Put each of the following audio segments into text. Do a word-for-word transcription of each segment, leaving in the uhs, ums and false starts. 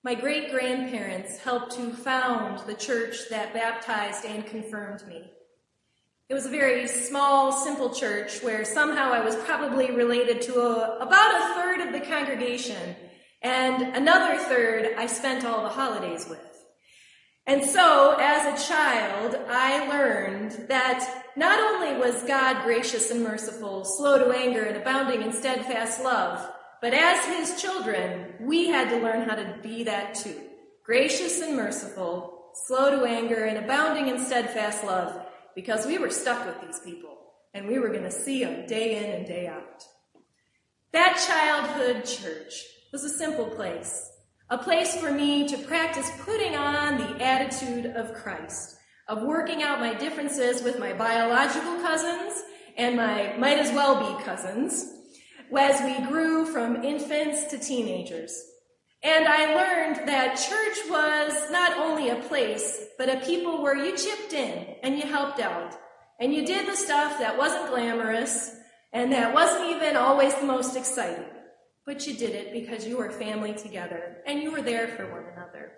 My great-grandparents helped to found the church that baptized and confirmed me. It was a very small, simple church where somehow I was probably related to a, about a third of the congregation, and another third I spent all the holidays with. And so, as a child, I learned that not only was God gracious and merciful, slow to anger and abounding in steadfast love, but as his children, we had to learn how to be that too. Gracious and merciful, slow to anger and abounding in steadfast love, because we were stuck with these people, and we were going to see them day in and day out. That childhood church was a simple place, a place for me to practice putting on the attitude of Christ, of working out my differences with my biological cousins and my might-as-well-be cousins, as we grew from infants to teenagers. And I learned that church was not only a place, but a people where you chipped in and you helped out. And you did the stuff that wasn't glamorous and that wasn't even always the most exciting. But you did it because you were family together and you were there for one another.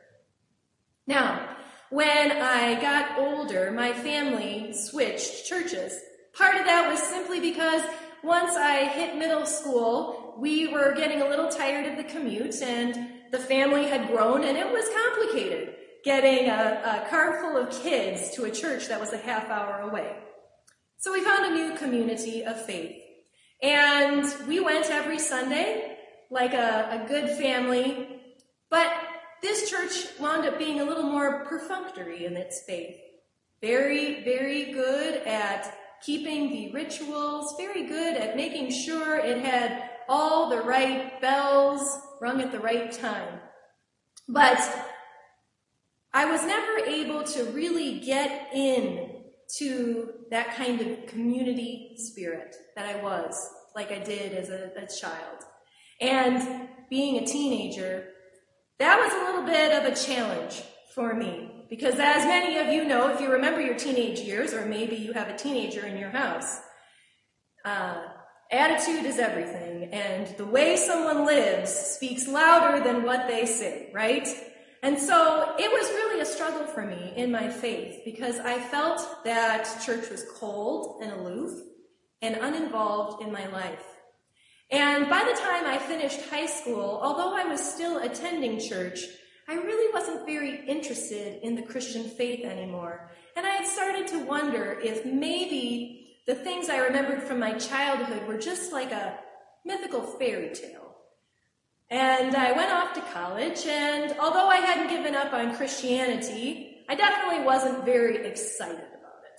Now, when I got older, my family switched churches. Part of that was simply because once I hit middle school, we were getting a little tired of the commute, and the family had grown, and it was complicated getting a, a car full of kids to a church that was a half hour away. So we found a new community of faith, and we went every Sunday like a, a good family, but this church wound up being a little more perfunctory in its faith. Very, very good at keeping the rituals, very good at making sure it had all the right bells rung at the right time. But I was never able to really get in to that kind of community spirit that I was, like I did as a, a child. And being a teenager, that was a little bit of a challenge for me. Because as many of you know, if you remember your teenage years, or maybe you have a teenager in your house, uh, attitude is everything, and the way someone lives speaks louder than what they say, right? And so it was really a struggle for me in my faith, because I felt that church was cold and aloof and uninvolved in my life. And by the time I finished high school, although I was still attending church, I really wasn't very interested in the Christian faith anymore. And I had started to wonder if maybe the things I remembered from my childhood were just like a mythical fairy tale. And I went off to college, and although I hadn't given up on Christianity, I definitely wasn't very excited about it.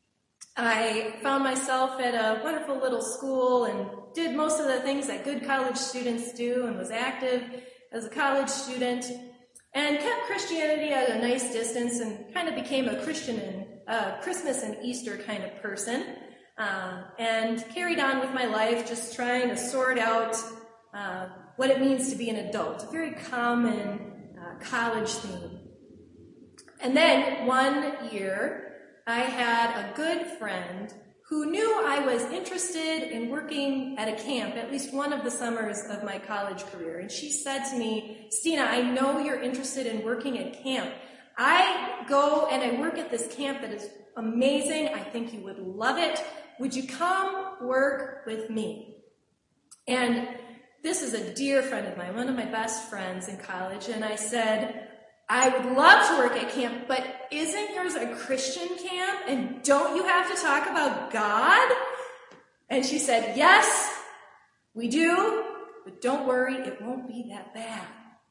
I found myself at a wonderful little school and did most of the things that good college students do, and was active as a college student, and kept Christianity at a nice distance, and kind of became a Christian and uh, Christmas and Easter kind of person, uh, and carried on with my life, just trying to sort out uh, what it means to be an adult, a very common uh, college theme. And then one year, I had a good friend who knew I was interested in working at a camp at least one of the summers of my college career. And she said to me, "Stina, I know you're interested in working at camp. I go and I work at this camp that is amazing. I think you would love it. Would you come work with me?" And this is a dear friend of mine, one of my best friends in college. And I said, "I would love to work at camp, but isn't yours a Christian camp? And don't you have to talk about God?" And she said, "Yes, we do, but don't worry, it won't be that bad."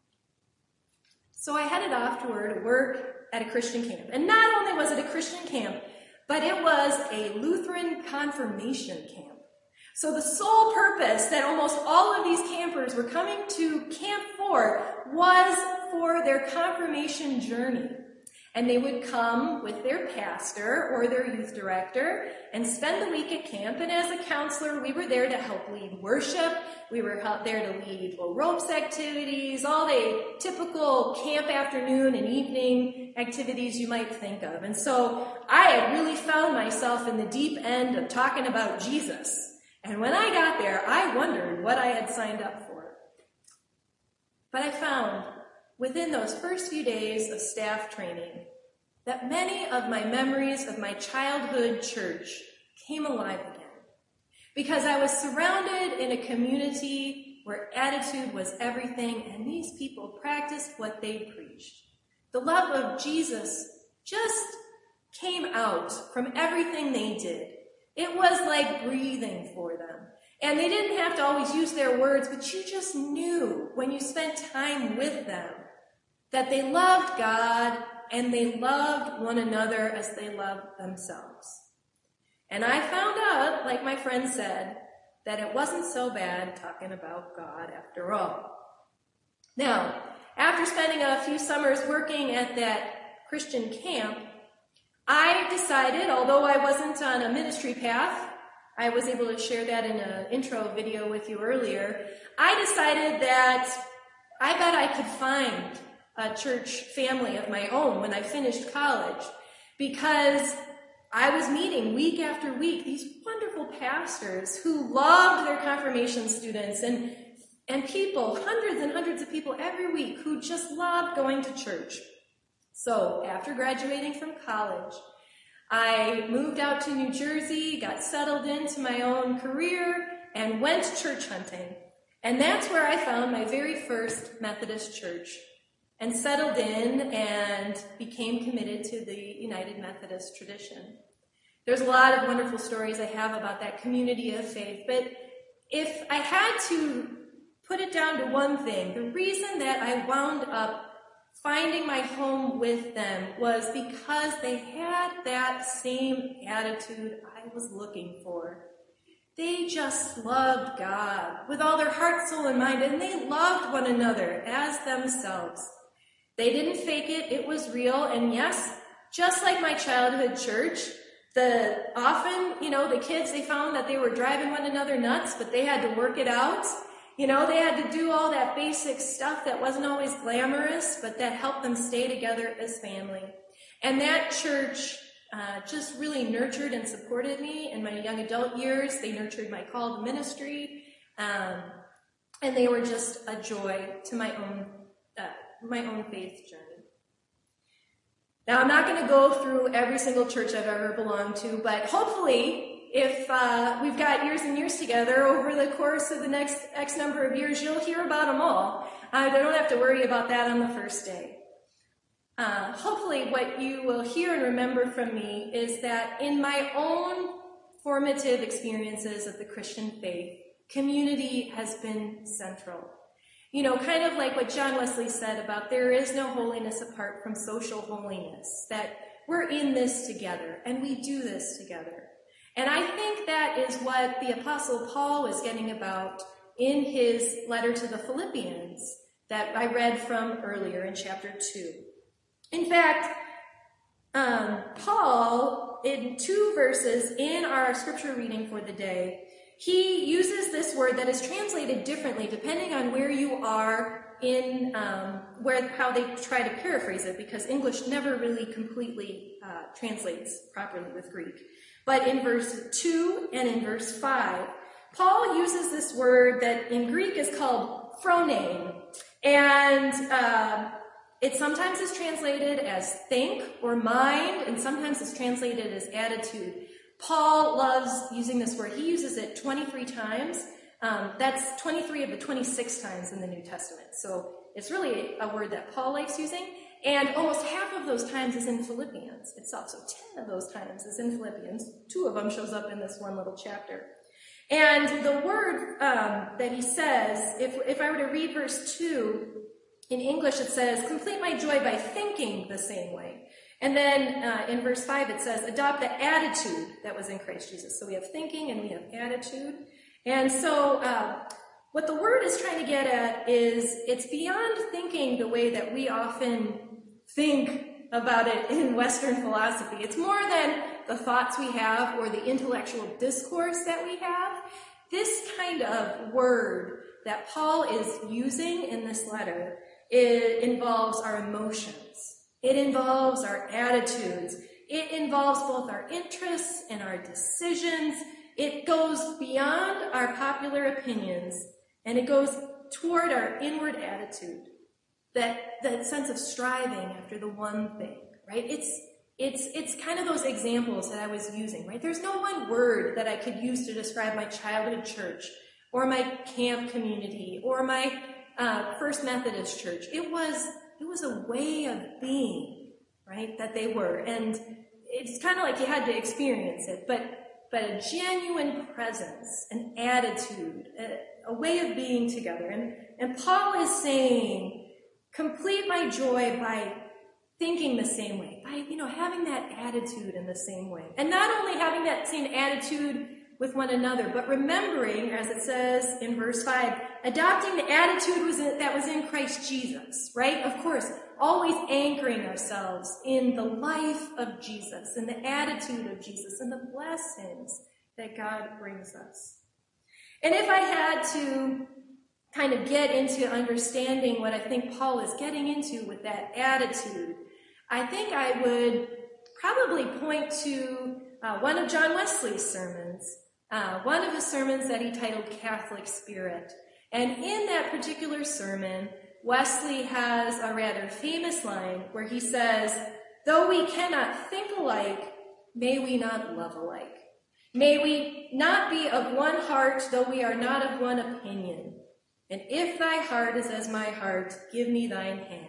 So I headed off to her to work at a Christian camp. And not only was it a Christian camp, but it was a Lutheran confirmation camp. So the sole purpose that almost all of these campers were coming to camp for was for their confirmation journey. And they would come with their pastor or their youth director and spend the week at camp. And as a counselor, we were there to help lead worship. We were there to lead ropes activities, all the typical camp afternoon and evening activities you might think of. And so I had really found myself in the deep end of talking about Jesus. And when I got there, I wondered what I had signed up for. But I found within those first few days of staff training that many of my memories of my childhood church came alive again. Because I was surrounded in a community where attitude was everything, and these people practiced what they preached. The love of Jesus just came out from everything they did. It was like breathing for them. And they didn't have to always use their words, but you just knew when you spent time with them that they loved God and they loved one another as they loved themselves. And I found out, like my friend said, that it wasn't so bad talking about God after all. Now, after spending a few summers working at that Christian camp, I decided, although I wasn't on a ministry path, I was able to share that in an intro video with you earlier, I decided that I bet I could find a church family of my own when I finished college, because I was meeting week after week these wonderful pastors who loved their confirmation students and, and people, hundreds and hundreds of people every week who just loved going to church. So after graduating from college, I moved out to New Jersey, got settled into my own career, and went church hunting. And that's where I found my very first Methodist church and settled in and became committed to the United Methodist tradition. There's a lot of wonderful stories I have about that community of faith, but if I had to put it down to one thing, the reason that I wound up finding my home with them was because they had that same attitude I was looking for. They just loved God with all their heart, soul, and mind, and they loved one another as themselves. They didn't fake it, it was real, and yes, just like my childhood church, the often, you know, the kids, they found that they were driving one another nuts, but they had to work it out. You know, they had to do all that basic stuff that wasn't always glamorous, but that helped them stay together as family. And that church uh, just really nurtured and supported me in my young adult years. They nurtured my call to ministry, um, and they were just a joy to my own, uh, my own faith journey. Now, I'm not going to go through every single church I've ever belonged to, but hopefully, if uh, we've got years and years together, over the course of the next X number of years, you'll hear about them all. I don't have to worry about that on the first day. Uh, hopefully what you will hear and remember from me is that in my own formative experiences of the Christian faith, community has been central. You know, kind of like what John Wesley said about there is no holiness apart from social holiness, that we're in this together and we do this together. And I think that is what the Apostle Paul was getting about in his letter to the Philippians that I read from earlier in chapter two. In fact, um, Paul, in two verses in our scripture reading for the day, he uses this word that is translated differently depending on where you are in um, where how they try to paraphrase it, because English never really completely uh, translates properly with Greek. But in verse two and in verse five, Paul uses this word that in Greek is called phronane, and uh, it sometimes is translated as think or mind, and sometimes it's translated as attitude. Paul loves using this word. He uses it twenty-three times. Um, that's twenty-three of the twenty-six times in the New Testament. So it's really a word that Paul likes using. And almost half of those times is in Philippians itself. So ten of those times is in Philippians. Two of them shows up in this one little chapter. And the word um, that he says, if, if I were to read verse two, in English it says, complete my joy by thinking the same way. And then uh, in verse five it says, adopt the attitude that was in Christ Jesus. So we have thinking and we have attitude. And so uh, what the word is trying to get at is it's beyond thinking the way that we often think about it in Western philosophy. It's more than the thoughts we have or the intellectual discourse that we have. This kind of word that Paul is using in this letter, it involves our emotions. It involves our attitudes. It involves both our interests and our decisions. It goes beyond our popular opinions, and it goes toward our inward attitude. that, that sense of striving after the one thing, right? It's, it's, it's kind of those examples that I was using, right? There's no one word that I could use to describe my childhood church or my camp community or my uh, First Methodist church. It was, it was a way of being, right, that they were. And it's kind of like you had to experience it, but, but a genuine presence, an attitude, a, a way of being together. And, and Paul is saying, complete my joy by thinking the same way, by, you know, having that attitude in the same way. And not only having that same attitude with one another, but remembering, as it says in verse five, adopting the attitude was in, that was in Christ Jesus, right? Of course, always anchoring ourselves in the life of Jesus, and the attitude of Jesus, and the blessings that God brings us. And if I had to kind of get into understanding what I think Paul is getting into with that attitude, I think I would probably point to uh, one of John Wesley's sermons, uh, one of his sermons that he titled Catholic Spirit. And in that particular sermon, Wesley has a rather famous line where he says, though we cannot think alike, may we not love alike. May we not be of one heart, though we are not of one opinion. And if thy heart is as my heart, give me thine hand.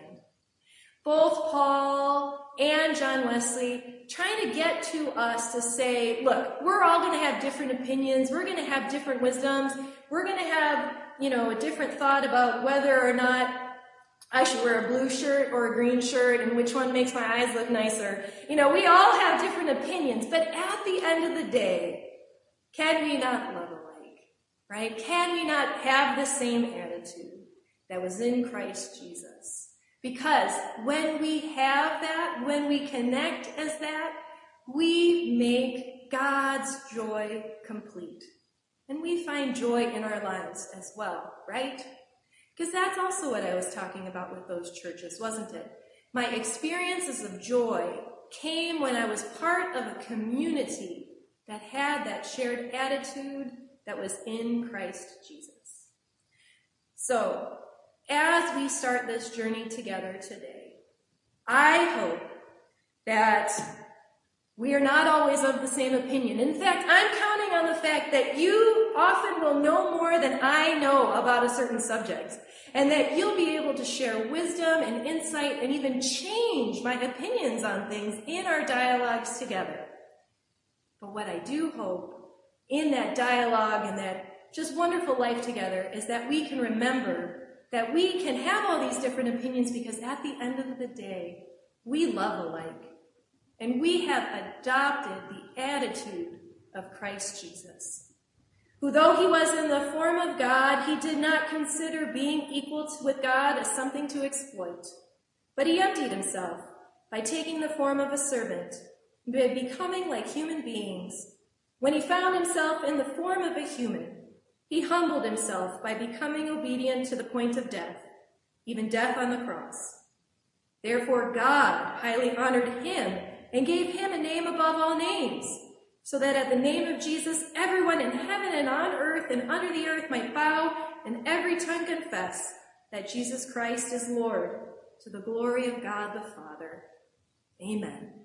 Both Paul and John Wesley trying to get to us to say, look, we're all going to have different opinions. We're going to have different wisdoms. We're going to have, you know, a different thought about whether or not I should wear a blue shirt or a green shirt and which one makes my eyes look nicer. You know, we all have different opinions, but at the end of the day, can we not love alike, right? Can we not have the same attitude that was in Christ Jesus? Because when we have that, when we connect as that, we make God's joy complete. And we find joy in our lives as well, right? Because that's also what I was talking about with those churches, wasn't it? My experiences of joy came when I was part of a community that had that shared attitude that was in Christ Jesus. So, as we start this journey together today, I hope that we are not always of the same opinion. In fact, I'm counting on the fact that you often will know more than I know about a certain subject, and that you'll be able to share wisdom and insight and even change my opinions on things in our dialogues together. But what I do hope in that dialogue and that just wonderful life together is that we can remember that we can have all these different opinions because at the end of the day, we love alike. And we have adopted the attitude of Christ Jesus, who though he was in the form of God, he did not consider being equal with God as something to exploit. But he emptied himself by taking the form of a servant, by becoming like human beings. When he found himself in the form of a human, he humbled himself by becoming obedient to the point of death, even death on the cross. Therefore God highly honored him and gave him a name above all names, so that at the name of Jesus everyone in heaven and on earth and under the earth might bow and every tongue confess that Jesus Christ is Lord, to the glory of God the Father. Amen.